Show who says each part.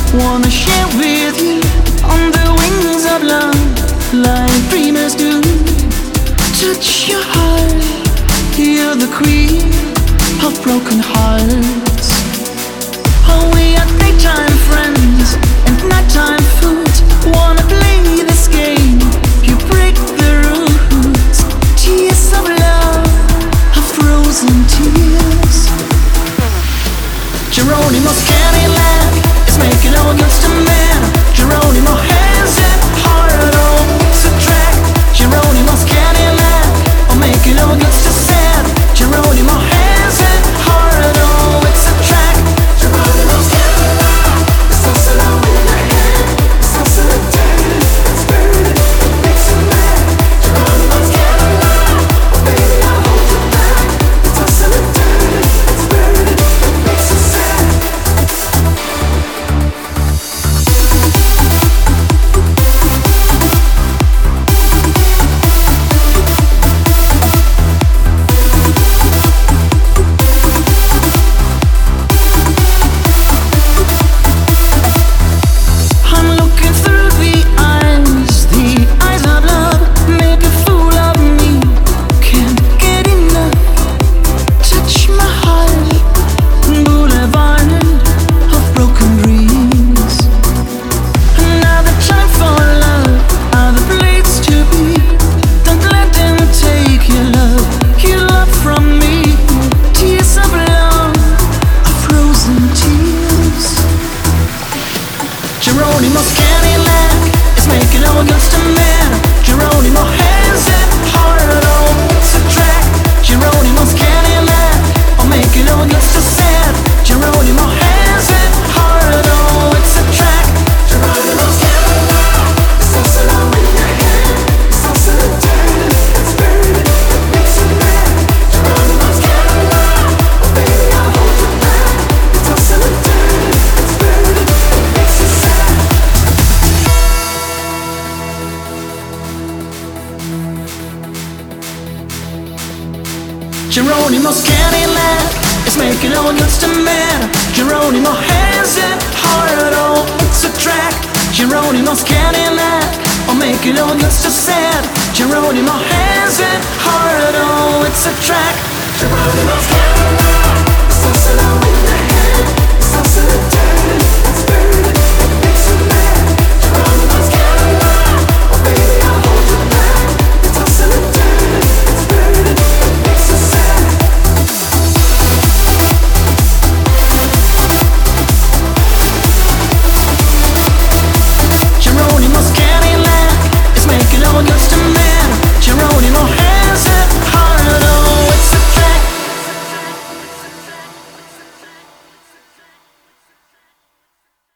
Speaker 1: wanna share with you on the wings of love, like dreamers do. Touch your heart, you're the queen of broken hearts. Oh, we are daytime friends and nighttime fools. Wanna play this game, you break the rules. Tears of love, of frozen tears. Geronimo's Cadillac is making all against a man. Geronimo has it hard on the track. Geronimo's Cadillac, I'm making all against a sad. Geronimo has it hard on the track. Geronimo's Cadillac is tossing out in your head. It's tossing it down, it's burning, it makes you mad. Geronimo's Cadillac, oh baby I'll hold you back. It's tossing it down, it's burning, it makes you sad. I'm looking through the eyes of love, make a fool of me, can't get enough. Touch my heart, boulevard of broken dreams. Another time for love, other place to be. Don't let them take your love from me. Tears of love, of frozen tears. Geronimo's Cadillac is making all against a man. Geronimo has it hard on the track. Geronimo's Cadillac, I'm making all against a sad. Geronimo has it hard on the track. Geronimo's Cadillac is tossing out in your head. It's tossing it down, it's burning, it makes you mad. Geronimo's Cadillac, oh baby I'll hold you back. It's tossing it down, it's burning, it makes you sad. Geronimo's Cadillac is making all against a man. Geronimo has it hard on the track. Geronimo's Cadillac, I'll make it all against a sad. Geronimo has it hard on the track. Geronimo's Cadillac.